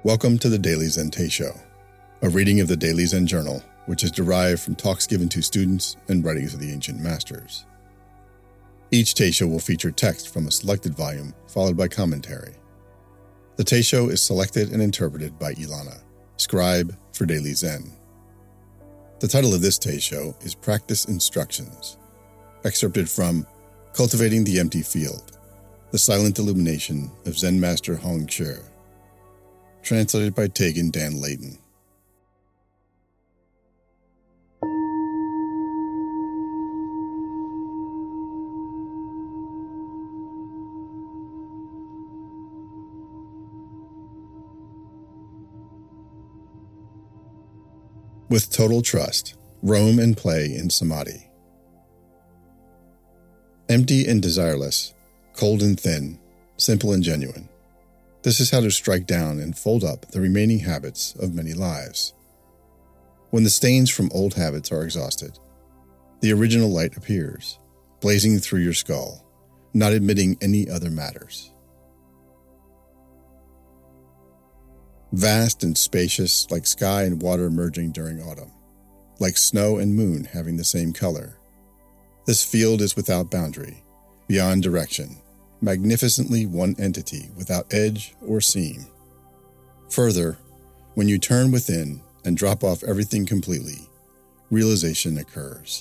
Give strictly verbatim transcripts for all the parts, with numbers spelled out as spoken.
Welcome to the Daily Zen Teisho, a reading of the Daily Zen Journal, which is derived from talks given to students and writings of the ancient masters. Each Teisho will feature text from a selected volume, followed by commentary. The Teisho is selected and interpreted by Ilana, scribe for Daily Zen. The title of this Teisho is Practice Instructions, excerpted from Cultivating the Empty Field, the Silent Illumination of Zen Master Hong Cher, translated by Tegan Dan Layton. With total trust, roam and play in samadhi. Empty and desireless, cold and thin, simple and genuine. This is how to strike down and fold up the remaining habits of many lives. When the stains from old habits are exhausted, the original light appears, blazing through your skull, not admitting any other matters. Vast and spacious, like sky and water merging during autumn, like snow and moon having the same color. This field is without boundary, beyond direction, magnificently one entity without edge or seam. Further, when you turn within and drop off everything completely, realization occurs.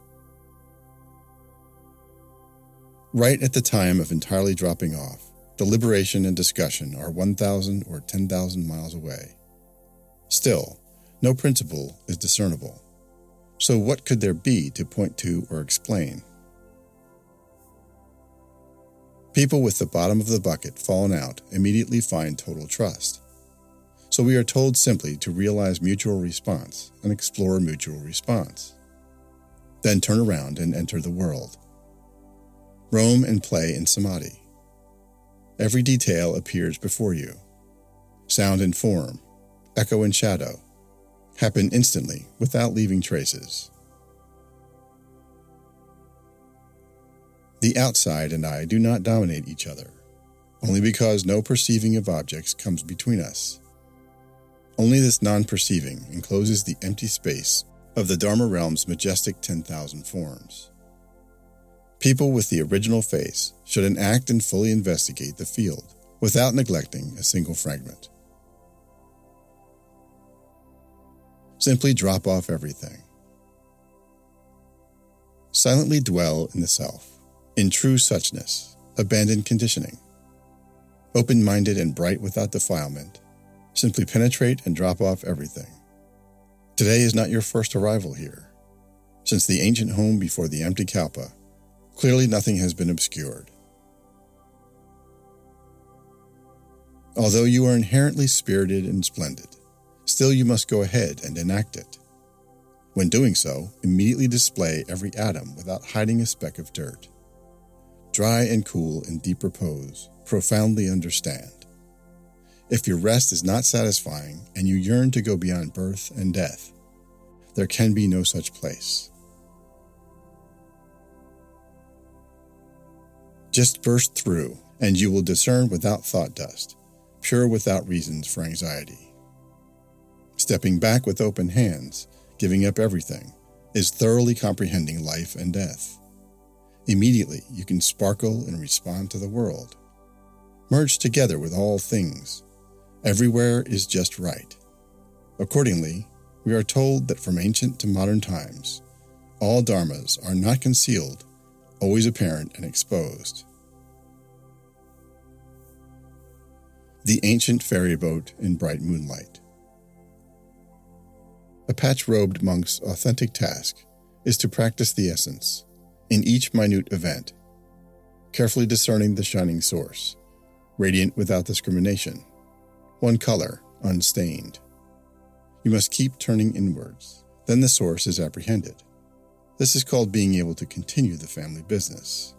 Right at the time of entirely dropping off, deliberation and discussion are one thousand or ten thousand miles away. Still, no principle is discernible. So what could there be to point to or explain? People with the bottom of the bucket fallen out immediately find total trust. So we are told simply to realize mutual response and explore mutual response. Then turn around and enter the world. Roam and play in samadhi. Every detail appears before you. Sound and form, echo and shadow, happen instantly without leaving traces. The outside and I do not dominate each other, only because no perceiving of objects comes between us. Only this non-perceiving encloses the empty space of the Dharma realm's majestic ten thousand forms. People with the original face should enact and fully investigate the field without neglecting a single fragment. Simply drop off everything. Silently dwell in the self. In true suchness, abandon conditioning. Open-minded and bright without defilement, simply penetrate and drop off everything. Today is not your first arrival here. Since the ancient home before the empty kalpa, clearly nothing has been obscured. Although you are inherently spirited and splendid, still you must go ahead and enact it. When doing so, immediately display every atom without hiding a speck of dirt. Dry and cool in deep repose, profoundly understand. If your rest is not satisfying and you yearn to go beyond birth and death, there can be no such place. Just burst through, and you will discern without thought dust, pure without reasons for anxiety. Stepping back with open hands, giving up everything, is thoroughly comprehending life and death. Immediately, you can sparkle and respond to the world. Merge together with all things. Everywhere is just right. Accordingly, we are told that from ancient to modern times, all dharmas are not concealed, always apparent and exposed. The ancient ferry boat in bright moonlight. A patch-robed monk's authentic task is to practice the essence, in each minute event, carefully discerning the shining source, radiant without discrimination, one color, unstained. You must keep turning inwards, then the source is apprehended. This is called being able to continue the family business.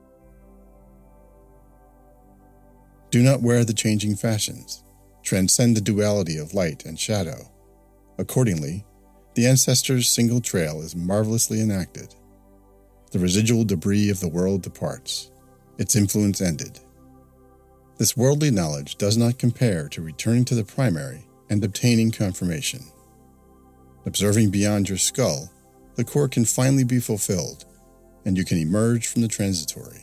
Do not wear the changing fashions, transcend the duality of light and shadow. Accordingly, the ancestors' single trail is marvelously enacted. The residual debris of the world departs, its influence ended. This worldly knowledge does not compare to returning to the primary and obtaining confirmation. Observing beyond your skull, the core can finally be fulfilled, and you can emerge from the transitory.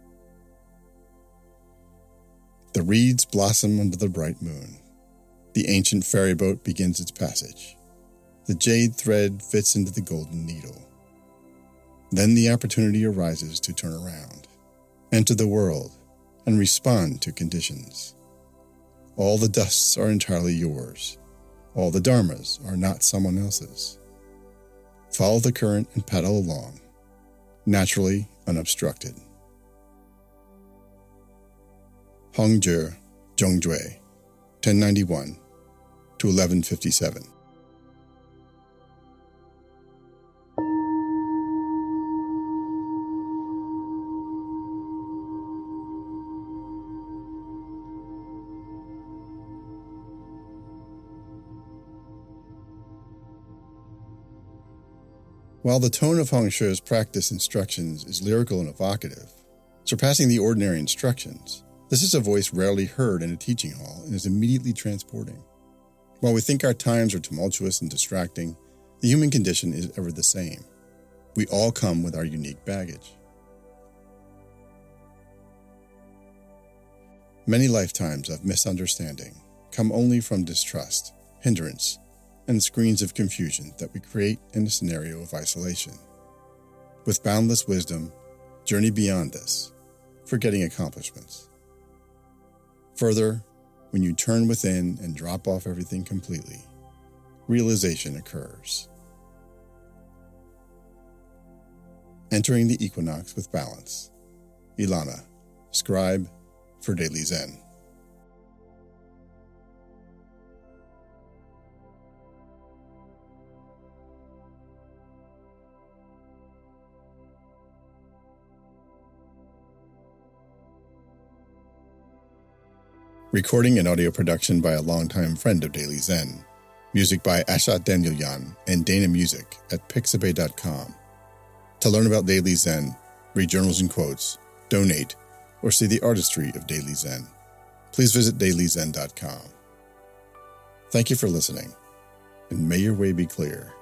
The reeds blossom under the bright moon. The ancient ferry boat begins its passage. The jade thread fits into the golden needle. Then the opportunity arises to turn around, enter the world, and respond to conditions. All the dusts are entirely yours. All the dharmas are not someone else's. Follow the current and paddle along, naturally unobstructed. Hongzhi Zhongjue, ten ninety-one to eleven fifty-seven. While the tone of Hongzhi's practice instructions is lyrical and evocative, surpassing the ordinary instructions, this is a voice rarely heard in a teaching hall and is immediately transporting. While we think our times are tumultuous and distracting, the human condition is ever the same. We all come with our unique baggage. Many lifetimes of misunderstanding come only from distrust, hindrance, and screens of confusion that we create in a scenario of isolation. With boundless wisdom, journey beyond this, forgetting accomplishments. Further, when you turn within and drop off everything completely, realization occurs. Entering the equinox with balance. Ilana, scribe for Daily Zen. Recording and audio production by a longtime friend of Daily Zen. Music by Ashat Danielyan and Dana Music at pixabay dot com. To learn about Daily Zen, read journals and quotes, donate, or see the artistry of Daily Zen, please visit daily zen dot com. Thank you for listening, and may your way be clear.